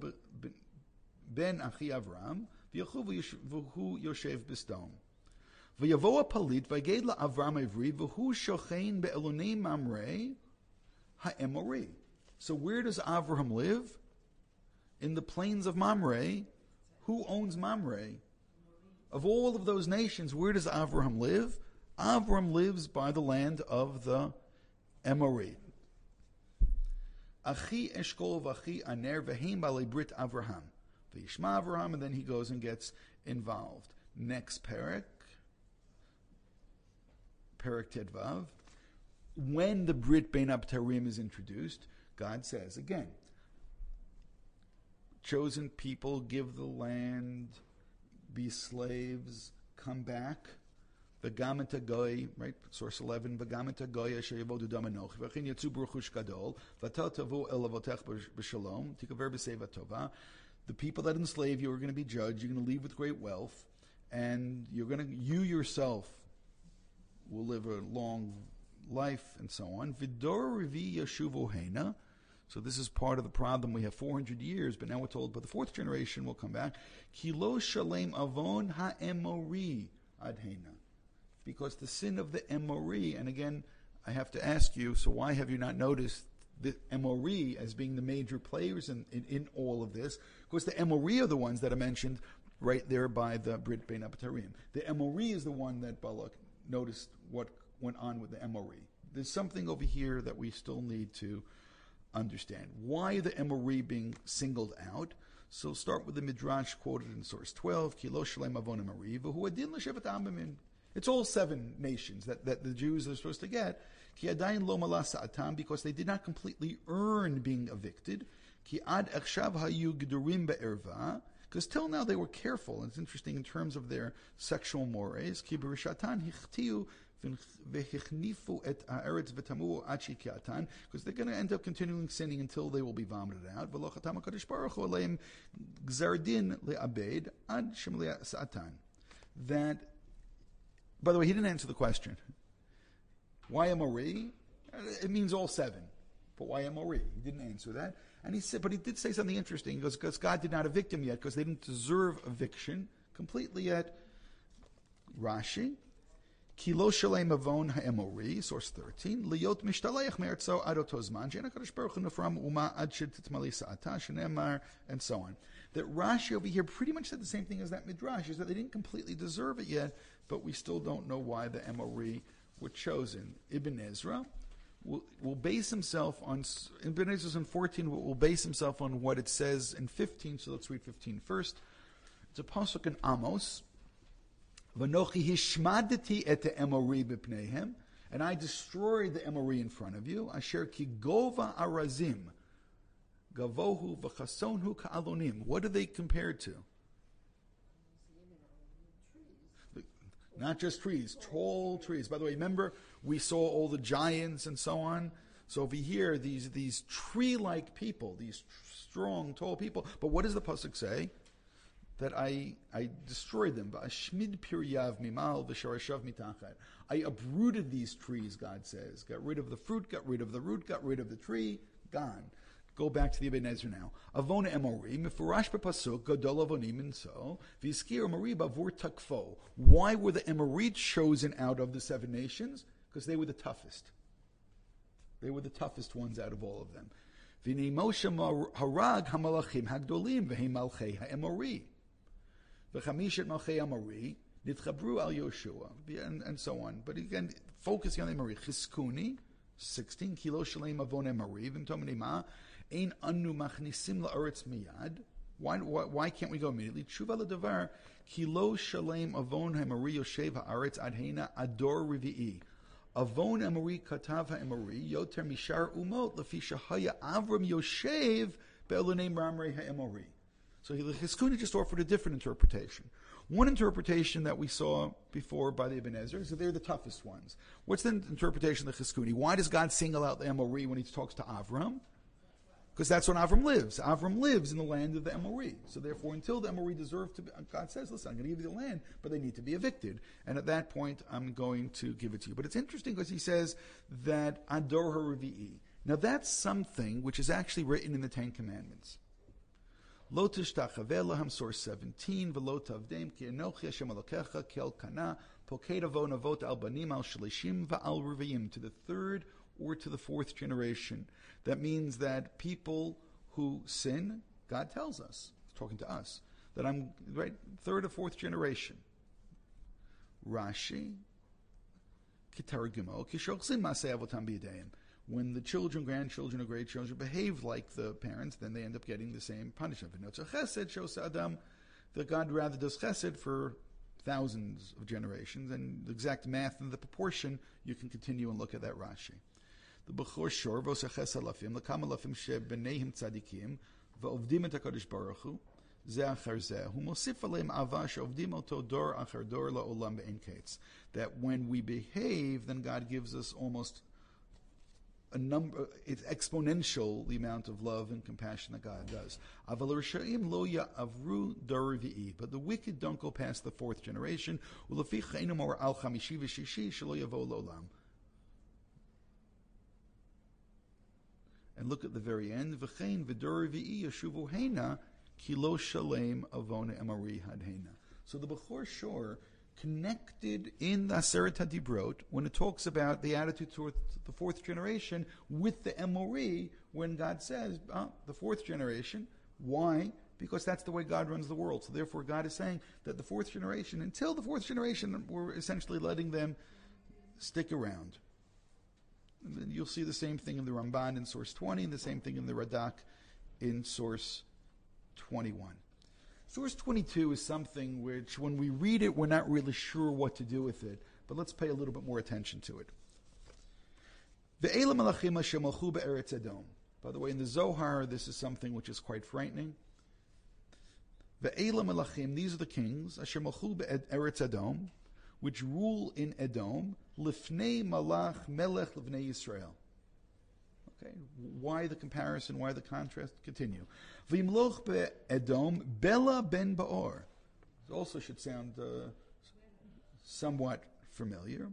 ben Achi Avram. V'yechu v'hu yoshev b'stom. V'yavo palit v'yeged la'Avram Ivri v'hu shochein be'elonei Mamre ha'emori. So where does Avraham live? In the plains of Mamre. Who owns Mamre? Of all of those nations, where does Avraham live? Avraham lives by the land of the Emori. Achi Eshkol v'achi Aner v'heim b'alei brit Avraham. V'yishma Avraham, and then he goes and gets involved. Next Perek Tedvav. When the Brit Bein Abtarim is introduced, God says again, chosen people, give the land, be slaves, come back. V'gam et hagoy, right? Source 11. V'gam et hagoy asher yavodu dam anochi v'chin yatzu b'ruchush gadol v'atal tavu el avotech b'shalom tikaver b'seva tova. The people that enslave you are going to be judged. You're going to leave with great wealth, and you yourself will live a long life, and so on. Vidor revi yashuvu hena. So this is part of the problem. We have 400 years, but now we're told, but the fourth generation will come back. Kilo shalem avon ha'emori adhena. Because the sin of the Emori, and again, I have to ask you, so why have you not noticed the Emori as being the major players in all of this. Of course, the Emori are the ones that are mentioned right there by the Brit Bein Abtarim. The Emori is the one that Balak noticed what went on with the Emori. There's something over here that we still need to understand. Why the Emori being singled out? So start with the Midrash quoted in source 12, Ki lo shalem avon Emori, v'hu adin l'shevet amim. It's all 7 nations that the Jews are supposed to get. Ki adayin lo malas sa'atam, because they did not completely earn being evicted. Ki ad echshav hayu gedurim be'erva, because till now they were careful. And it's interesting in terms of their sexual mores. Ki b'rishatan hichtiu v'hichnifu et ha'eretz v'tamu achi ki'atan, because they're going to end up continuing sinning until they will be vomited out. V'lo chatam HaKadosh Baruch Hu aleim gzar din le'abed ad shem le'sa'atan. That, by the way, he didn't answer the question. Why Emori? It means all 7. But why Emori? He didn't answer that. And he said, but he did say something interesting. He goes, because God did not evict them yet, because they didn't deserve eviction completely yet. Rashi, Ki lo shalem avon ha'emori, source 13, Liyot mishtaleich me'ertzo ad oto zman, she'en HaKadosh Baruch Hu nefram uma ad shititmali sa'ata, shenemar, and so on. That Rashi over here pretty much said the same thing as that Midrash, is that they didn't completely deserve it yet, but we still don't know why the Emori were chosen. Ibn Ezra will base himself on, Ibn Ezra in 14 will base himself on what it says in 15, so let's read 15 first. It's a pasuk in Amos, V'nochi hishmadeti et Emori b'pneihem, and I destroyed the Emori in front of you, asher ki gova arazim, gavohu v'chasonhu ka'alonim. What are they compared to? Not just trees, tall trees. By the way, remember we saw all the giants and so on. So over here, these tree-like people, these strong, tall people. But what does the pasuk say? That I destroyed them. Ba'ashmid piryav mimal v'sharashav mitachat. I uprooted these trees, God says. Got rid of the fruit, got rid of the root, got rid of the tree, gone. Go back to the Ibn Ezra now. Avona Emori, mifurash b'pasuk, gadol avonim, and so, v'izkir Emori bavur takfo. Why were the Emori chosen out of the 7 nations? Because they were the toughest. They were the toughest ones out of all of them. V'nei Moshe harag hamalachim hagdolim v'hei malchei ha'emori. V'chamishet malchei Emori nitchabru al Yoshua, and so on. But again, focusing on the Emori. Chizkuni, 16, kilo shalem avon Emori, v'mtomini ma, ein anu machnisim la'aretz miyad. Why can't we go immediately? Tshuva l'davar, kilo shalem avon Emori yoshev ha'aretz adheina ador revi'i. Avon Emori katav ha'emori yoter mishar umot lefi shahaya Avram yoshev be'elonem ramrei ha'emori. So Chizkuni just offered a different interpretation. One interpretation that we saw before by the Ibn Ezra is that they're the toughest ones. What's the interpretation of the Chizkuni? Why does God single out the Emori when he talks to Avram? Because that's when Avram lives. Avram lives in the land of the Emori. So therefore, until the Emori deserve to be, God says, listen, I'm going to give you the land, but they need to be evicted. And at that point, I'm going to give it to you. But it's interesting because he says that Ador HaRevi'i. Now that's something which is actually written in the 10 Commandments. Lo tishtachaveh laham, source 17, v'lo tavdem ki enochi Hashem Elokecha kel kana poked avon avot al banim al shlishim va'al revi'im, to the 3rd or to the 4th generation. That means that people who sin, God tells us, talking to us, that I'm right 3rd or 4th generation. Rashi, kitargimo kishochsin masei avotam b'yadayim. When the children, grandchildren, or great children behave like the parents, then they end up getting the same punishment. Chesed shows Adam that God rather does chesed for thousands of generations, and the exact math and the proportion, you can continue and look at that Rashi. The Bechor Shor v'osaches alafim l'kam alafim shebeneihim tzadikim v'ovdim et HaKadosh Baruch Hu zeh achar zeh hu mosif aleim ava sheovdim oto dor achar dor la'olam be'en ketz. That when we behave, then God gives us almost a number, it's exponential, the amount of love and compassion that God does. Aval Rishaim lo ya'avru dor revi'i, but the wicked don't go past the 4th generation. Ulefi chaynu mor al chamishi v'shishi shelo yavo lo'olam. And look at the very end. V'chein v'dor revi'i yashuvu heina ki lo shalem avona emori hadheina. So the Bechor Shor connected in the Aseret HaDibrot when it talks about the attitude towards the fourth generation with the Emori when God says, the fourth generation. Why? Because that's the way God runs the world. So therefore God is saying that the fourth generation, until the fourth generation, we're essentially letting them stick around. And then you'll see the same thing in the Ramban in source 20 and the same thing in the Radak in source 21. Source 22 is something which, when we read it, we're not really sure what to do with it, but let's pay a little bit more attention to it. Ve'ela malachim asher malchu be'eretz Edom. By the way, in the Zohar, this is something which is quite frightening. Ve'ela malachim, these are the kings, asher malchu be'eretz Edom, which rule in Edom, lifnei malach melech lifnei Yisrael. Okay, why the comparison? Why the contrast? Continue. V'imloch be'Edom Bela ben Baor. It also should sound somewhat familiar.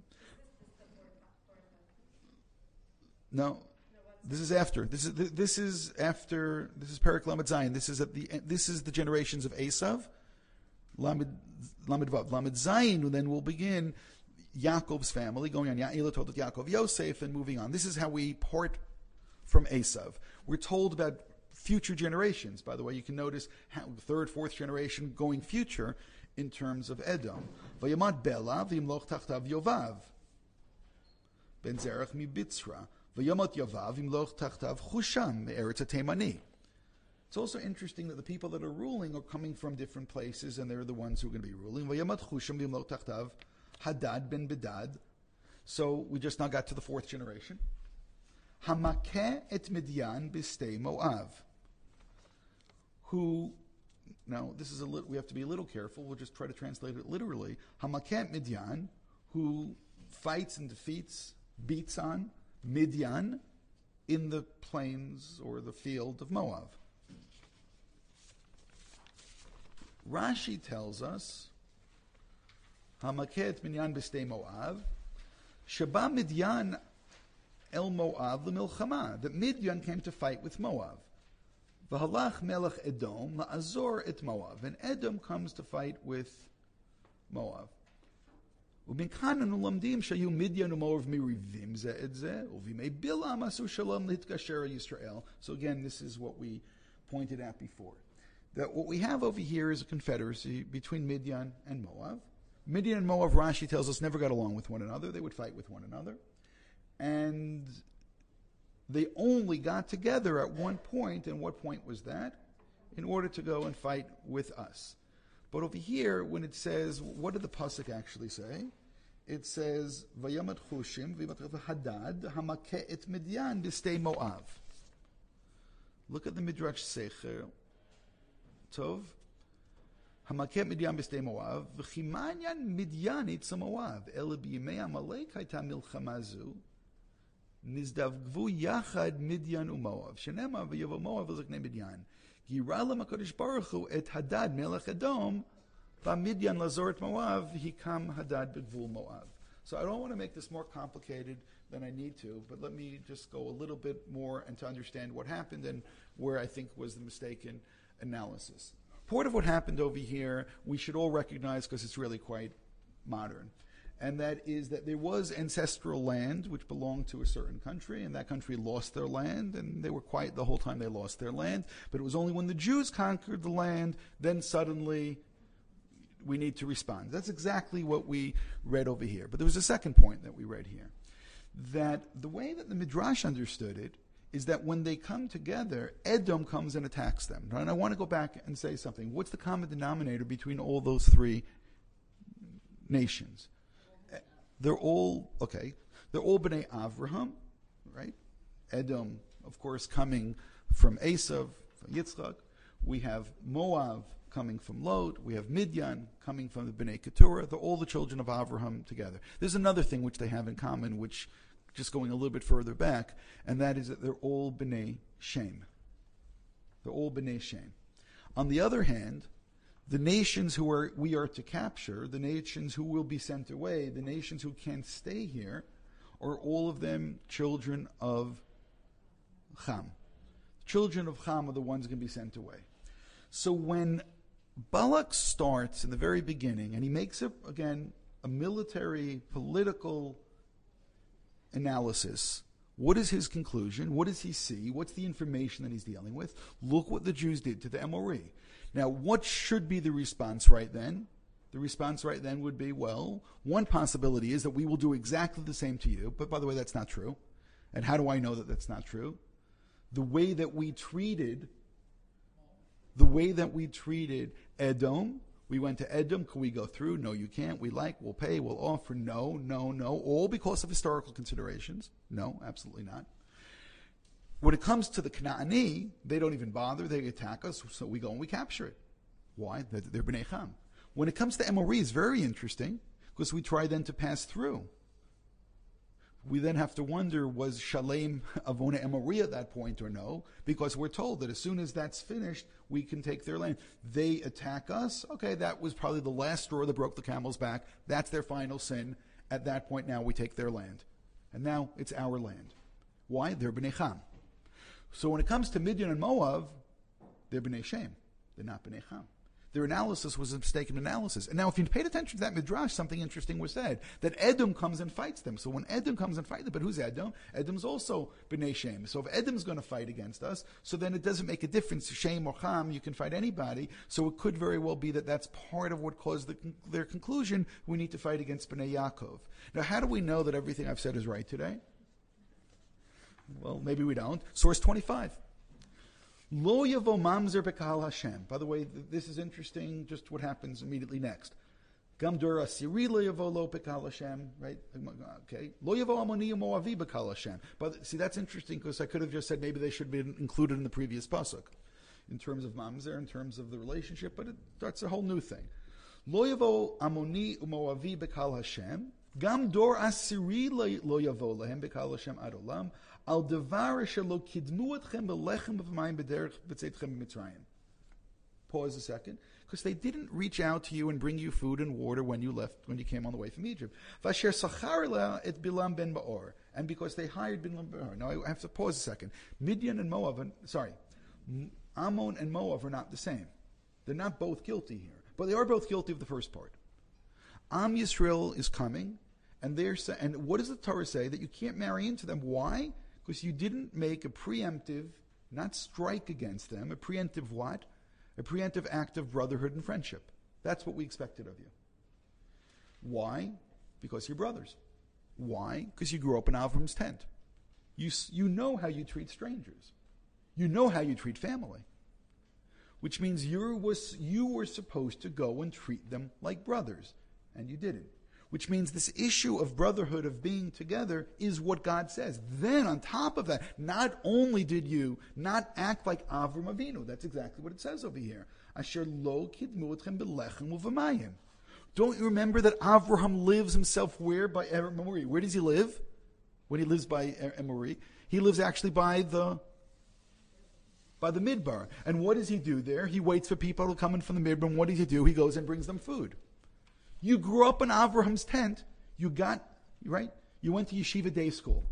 No, this is after. This is after. This is Perek Lamed Zayin. This is the generations of Esav. Lamed Vav. Lamed Zayin. Then will begin Yaakov's family, going on Ya'ila told Yaakov Yosef, and moving on. This is how we part from Esav. We're told about future generations. By the way, you can notice how third, fourth generation going future in terms of Edom. Vayamad Bela v'imloch tachtav Yovav ben Zerach mi Bitzra v'yamot Yovav v'imloch tachtav Chusham me'eretz HaTeimani. It's also interesting that the people that are ruling are coming from different places, and they're the ones who are going to be ruling. V'yamot Chusham v'imloch tachtav Hadad ben Bedad. So we just now got to the fourth generation. Hamakeh et Midian b'stei Moav. Who, now this is we have to be a little careful. We'll just try to translate it literally. Hamakeh et Midian, who fights and defeats, beats on Midian in the plains or the field of Moab. Rashi tells us, Hamakeh et Midian b'stei Moav, Sheba Midian El Moab l'milchama, that Midian came to fight with Moab. V'halach melech Edom la'azor et Moab, and Edom comes to fight with Moab. U'minkan anu lamdim shayu Midian u'Moab mirivim ze et ze, u'vimei Bilam asu shalom litkasher Yisrael. So again, this is what we pointed at before. That what we have over here is a confederacy between Midian and Moab. Midian and Moab, Rashi tells us, never got along with one another. They would fight with one another. And they only got together at one point, and what point was that? In order to go and fight with us. But over here, when it says, what did the pasuk actually say? It says, "Vayamat Chushim v'yimat Hadad hamakeh et Midian b'stei Moav." Look at the Midrash Secher Tov. Hamakeh Midian b'stei Moav v'chimanyan Midian itza Moav ele b'yimei Amalek hayta milchama zu. Nizdavgvu yachad Midian u'Moav. Shenema v'yavo Moav v'zaknei Midian. Gira lam HaKadosh Baruch Hu et Hadad melech Edom v'Midian lazor et Moav hikam Hadad b'gvul Moav. So I don't want to make this more complicated than I need to, but let me just go a little bit more and to understand what happened and where I think was the mistaken analysis. Part of what happened over here we should all recognize because it's really quite modern. And that is that there was ancestral land which belonged to a certain country, and that country lost their land, and they were quiet the whole time they lost their land. But it was only when the Jews conquered the land, then suddenly we need to respond. That's exactly what we read over here. But there was a second point that we read here, that the way that the Midrash understood it is that when they come together, Edom comes and attacks them. And I want to go back and say something. What's the common denominator between all those three nations? They're all B'nai Avraham, right? Edom, of course, coming from Esav, from Yitzchak. We have Moab coming from Lot. We have Midian coming from the B'nai Keturah. They're all the children of Avraham together. There's another thing which they have in common, which, just going a little bit further back, and that is that they're all B'nai Shem. They're all B'nai Shem. On the other hand, the nations we are to capture, the nations who will be sent away, the nations who can't stay here, are all of them children of Cham. Children of Cham are the ones going to be sent away. So when Balak starts in the very beginning, and he makes it, again, a military, political analysis. What is his conclusion? What does he see? What's the information that he's dealing with? Look what the Jews did to the Emori. Now, what should be the response right then? The response right then would be, well, one possibility is that we will do exactly the same to you. But by the way, that's not true. And how do I know that that's not true? The way that we treated Edom, we went to Edom, can we go through? No, you can't. We'll pay, we'll offer. No. All because of historical considerations? No, absolutely not. When it comes to the Kanaani, they don't even bother. They attack us, so we go and we capture it. Why? They're B'nai Cham. When it comes to Emori, it's very interesting, because we try then to pass through. We then have to wonder, was Shalem Avona Emori at that point or no? Because we're told that as soon as that's finished, we can take their land. They attack us. Okay, that was probably the last straw that broke the camel's back. That's their final sin. At that point now, we take their land. And now it's our land. Why? They're B'nai Cham. So when it comes to Midian and Moab, they're B'nai Shem. They're not B'nai Cham. Their analysis was a mistaken analysis. And now if you paid attention to that midrash, something interesting was said, that Edom comes and fights them. So when Edom comes and fights them, but who's Edom? Edom's also B'nai Shem. So if Edom's going to fight against us, so then it doesn't make a difference. Shem or Cham, you can fight anybody. So it could very well be that that's part of what caused their conclusion, we need to fight against B'nai Yaakov. Now how do we know that everything I've said is right today? Well, maybe we don't. Source 25. Lo yavo mamzer bekal Hashem. By the way, this is interesting, just what happens immediately next. Gam dura siri lo yavo lo bekal Hashem, right? Okay. Lo yavo amoni moavi bekal Hashem. But see, that's interesting, because I could have just said maybe they should be included in the previous pasuk, in terms of mamzer, in terms of the relationship, but that's a whole new thing. Lo yavo amoni moavi bekal Hashem. Gam dor asiri lo yavo lahem bekal Hashem ad olam. Al devar shelo kidmu etchem belechem b'mayim b'derech b'tzeitchem b'mitzrayim. Pause a second, because they didn't reach out to you and bring you food and water when you came on the way from Egypt. Vasher sachar la et Bilam ben Ba'or, and because they hired Bilam ben Ba'or. Now I have to pause a second. Midian and Moab, Ammon and Moab are not the same. They're not both guilty here, but they are both guilty of the first part. Am Yisrael is coming, and what does the Torah say? That you can't marry into them. Why? Because you didn't make a preemptive, not strike against them, a preemptive what? A preemptive act of brotherhood and friendship. That's what we expected of you. Why? Because you're brothers. Why? Because you grew up in Avram's tent. You know how you treat strangers. You know how you treat family. Which means you were supposed to go and treat them like brothers, and you didn't. Which means this issue of brotherhood, of being together, is what God says. Then, on top of that, not only did you not act like Avram Avinu, that's exactly what it says over here. Asher lo kidmu etchem belechem u'v'mayim. Don't you remember that Avraham lives himself where? By Emori. Where does he live? When he lives by Emori, he lives actually by the Midbar. And what does he do there? He waits for people to come in from the Midbar, and what does he do? He goes and brings them food. You grew up in Avraham's tent. You went to yeshiva day school.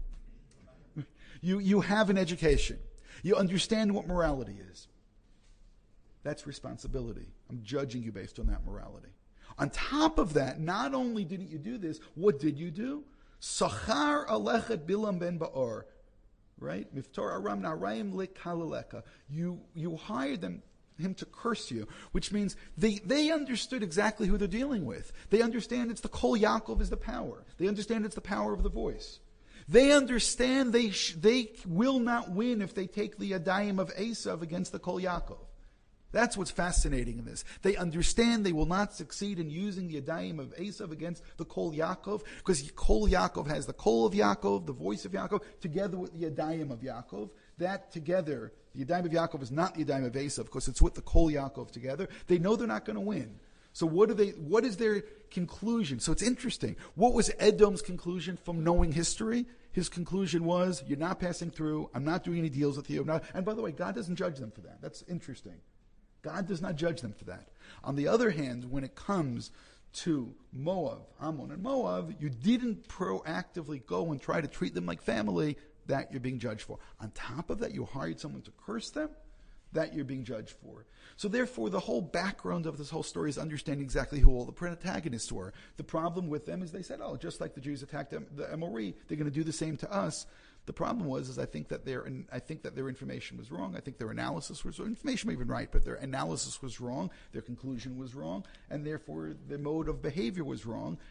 You have an education. You understand what morality is. That's responsibility. I'm judging you based on that morality. On top of that, not only didn't you do this, what did you do? Sachar alechet Bilam ben Ba'or. Right? Miftar aram narayim lekalaleka. You hired him to curse you, which means they understood exactly who they're dealing with. They understand it's the Kol Yaakov is the power. They understand it's the power of the voice. They understand they will not win if they take the Yadayim of Esav against the Kol Yaakov. That's what's fascinating in this. They understand they will not succeed in using the Yadayim of Esav against the Kol Yaakov, because Kol Yaakov has the Kol of Yaakov, the voice of Yaakov, together with the Yadayim of Yaakov. That together, the Yadayim of Yaakov is not the Yadayim of Esav, because it's with the Kol Yaakov together. They know they're not going to win. So what is their conclusion? So it's interesting. What was Edom's conclusion from knowing history? His conclusion was, you're not passing through, I'm not doing any deals with you. And by the way, God doesn't judge them for that. That's interesting. God does not judge them for that. On the other hand, when it comes to Moab, Ammon and Moab, you didn't proactively go and try to treat them like family. That you're being judged for. On top of that, you hired someone to curse them. that you're being judged for. So therefore, the whole background of this whole story is understanding exactly who all the protagonists were. The problem with them is they said, oh, just like the Jews attacked the Emori, they're going to do the same to us. The problem was I think that their information was wrong. I think their analysis was wrong. Information may have been right, but their analysis was wrong. Their conclusion was wrong, and therefore their mode of behavior was wrong.